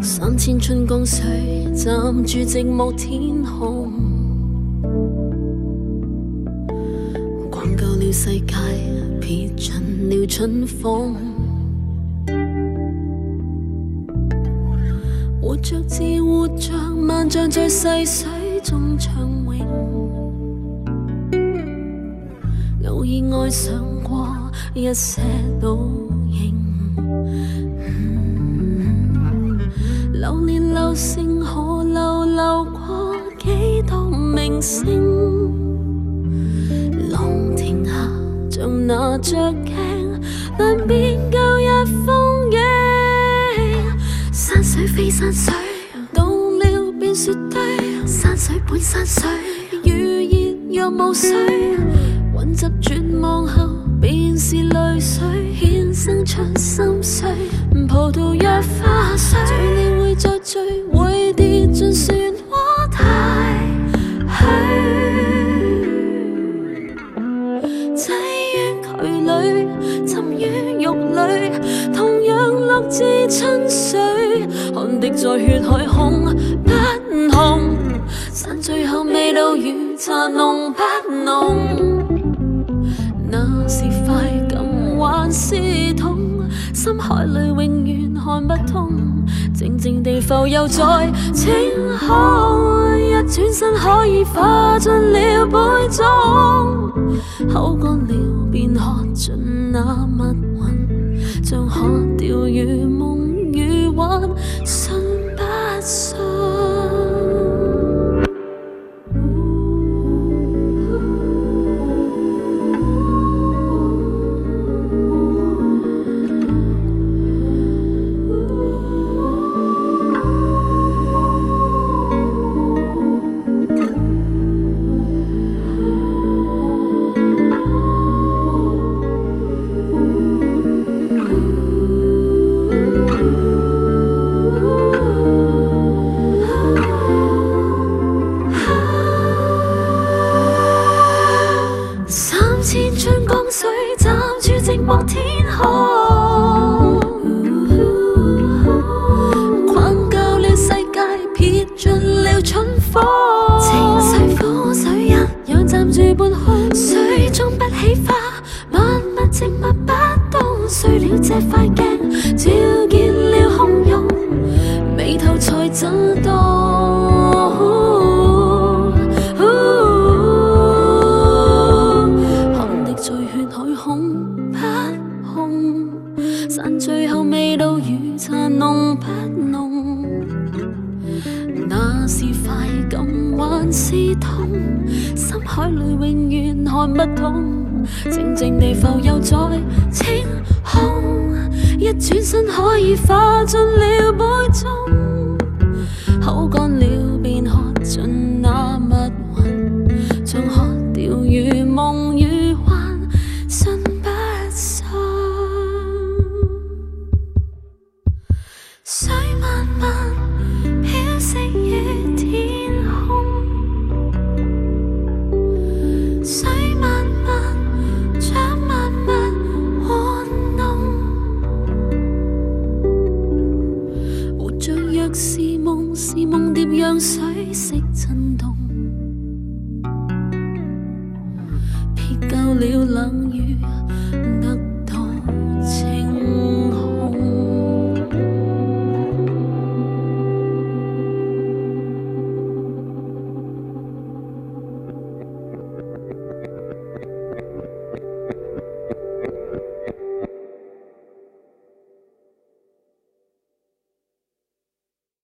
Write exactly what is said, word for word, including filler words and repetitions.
三千春江水，站住寂寞天空。逛够了世界，撇尽了春风。活着自活着，萬象在逝水中暢泳。偶爾愛上過一些倒影。流年流星河流流過幾多明星，浪停下像拿着鏡，難辨舊日風景。山水非山水，到了變雪堆。山水本山水，如熱若無水。混雜絕望後，便是淚水，衍生出心碎。葡萄若花碎，醉了會再醉，會跌進漩渦太虛。擠於渠裏，浸於肉裏，同樣落至親水。汗滴在血海空不紅，散最後味道如茶濃不濃。那是快感還是痛？深海裏永遠看不通，靜靜地浮游在清空。一轉身可以化進了杯中，口乾了便喝盡那密雲，像喝掉如夢如幻，信不信？ 夠了冷